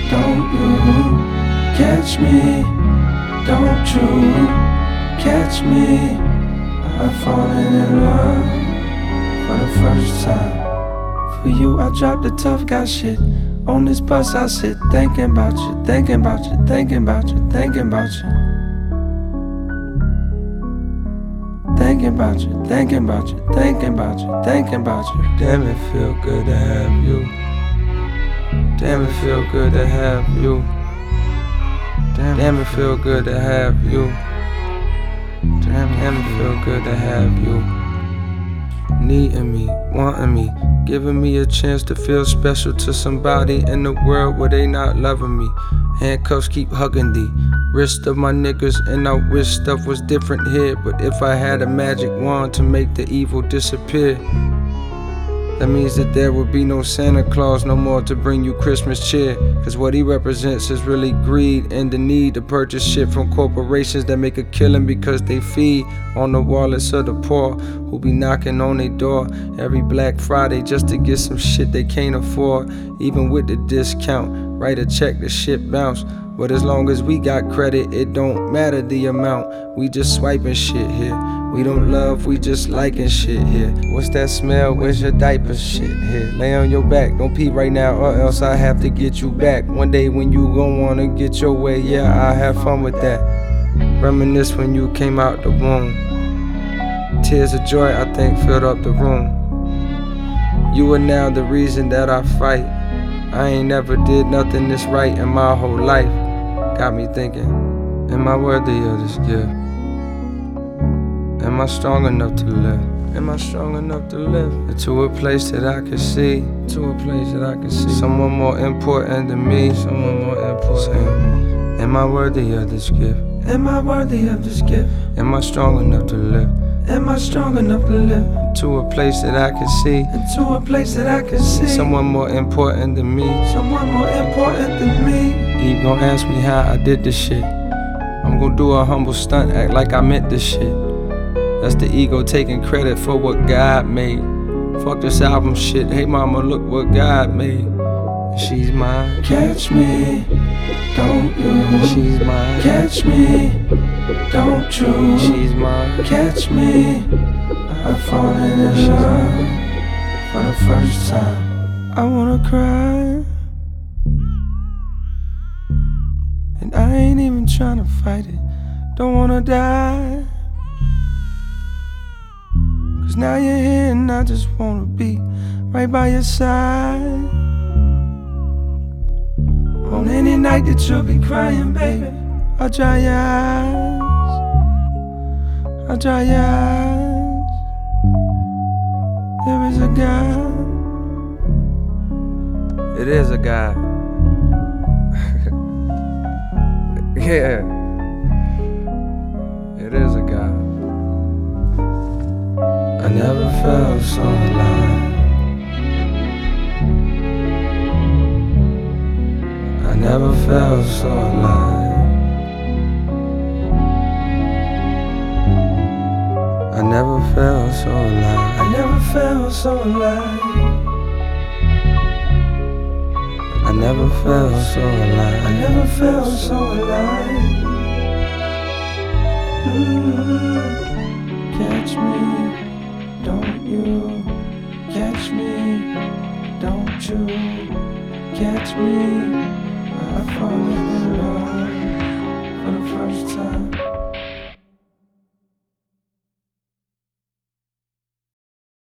don't you catch me, don't you catch me. I've fallen in love for the first time. For you I dropped the tough guy shit. On this bus I sit thinking about you, thinking about you, thinking about you, thinking about you. Thinking about you, thinking about you, thinking about you, thinking about you. Damn, it feel good to have you. Damn, it feel good to have you. Damn, it feel good to have you. Damn, it feel good to have you. Needing me, wanting me, giving me a chance to feel special to somebody in the world where they not loving me. Handcuffs keep hugging the wrist of my niggas, and I wish stuff was different here. But if I had a magic wand to make the evil disappear, that means that there would be no Santa Claus no more to bring you Christmas cheer. Cause what he represents is really greed and the need to purchase shit from corporations that make a killing because they feed on the wallets of the poor who be knocking on their door every Black Friday just to get some shit they can't afford. Even with the discount, write a check, the shit bounce. But as long as we got credit, it don't matter the amount. We just swiping shit here. We don't love, we just liking shit here. What's that smell? Where's your diaper? Shit here. Lay on your back, don't pee right now or else I have to get you back. One day when you gon' wanna get your way, yeah, I have fun with that. Reminisce when you came out the womb. Tears of joy, I think, filled up the room. You are now the reason that I fight. I ain't never did nothing this right in my whole life. Got me thinking, am I worthy of this gift? Am I strong enough to live? Am I strong enough to live? To a place that I can see, to a place that I can see someone more important than me, someone more important. Am I worthy of this gift? Am I worthy of this gift? Am I strong enough to live? Am I strong enough to live? To a place that I can see, to a place that I can see someone more important than me, someone more important than me. You gon' ask me how I did this shit. I'm gon' do a humble stunt, act like I meant this shit. That's the ego taking credit for what God made. Fuck this album shit, hey mama, look what God made. She's mine. Catch me, don't you? She's mine. Catch me, don't you? She's mine. Catch me, I've fallen in love for the first time. I wanna cry, and I ain't even tryna fight it. Don't wanna die, cause now you're here and I just wanna be right by your side. On any night that you'll be crying, baby, I'll dry your eyes, I'll dry your eyes. There is a God. It is a God. Yeah. It is a God. I never felt so alive. I never felt so alive. I never felt so alive. I never felt so alive. I never felt so alive. I never felt so alive. Catch me, don't you? Catch me, don't you? Catch me, I've fallen in love for the first time.